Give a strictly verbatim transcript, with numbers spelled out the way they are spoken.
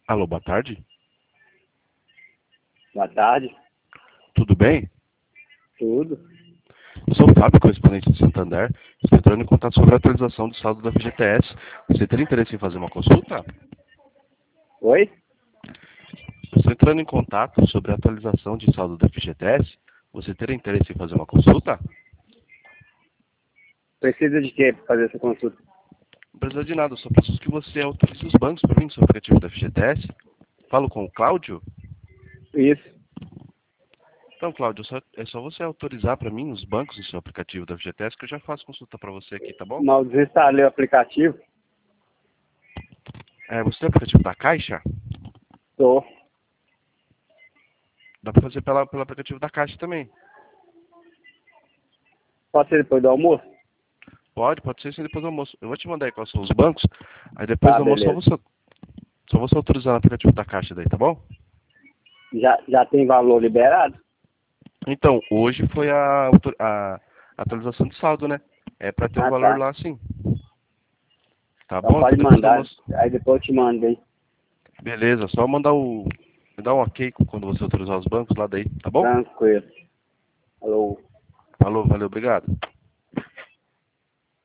Alô, boa tarde. Boa tarde. Tudo bem? Tudo. Eu sou o Fábio, correspondente do Santander. Estou entrando em contato sobre a atualização do saldo da F G T S. Você teria interesse em fazer uma consulta? Oi? Eu estou entrando em contato sobre a atualização de saldo da F G T S. Você teria interesse em fazer uma consulta? Precisa de quê para fazer essa consulta? Não precisa de nada, eu só preciso que você autorize os bancos para mim no seu aplicativo da F G T S. Falo com o Cláudio? Isso. Então, Cláudio, só- é só você autorizar para mim os bancos no seu aplicativo da F G T S que eu já faço consulta para você aqui, tá bom? Mal desinstalei o aplicativo. É, você tem o aplicativo da Caixa? Tô. Dá para fazer pela, pelo aplicativo da Caixa também. Pode ser depois do almoço? Pode, pode ser sim depois do almoço. Eu vou te mandar aí quais são os bancos. Aí depois Tá, do almoço só beleza. você, só você autorizar no aplicativo da Caixa daí, tá bom? Já, já tem valor liberado? Então, hoje foi a, autor- a atualização de saldo, né? É para ter o Ah, valor tá. lá sim. Tá Então bom? pode Então depois do mandar. almoço. Aí depois eu te mando, hein? Beleza, só mandar o. Me dar um ok quando você autorizar os bancos lá daí, tá bom? Tranquilo. Alô. Falou, valeu, obrigado.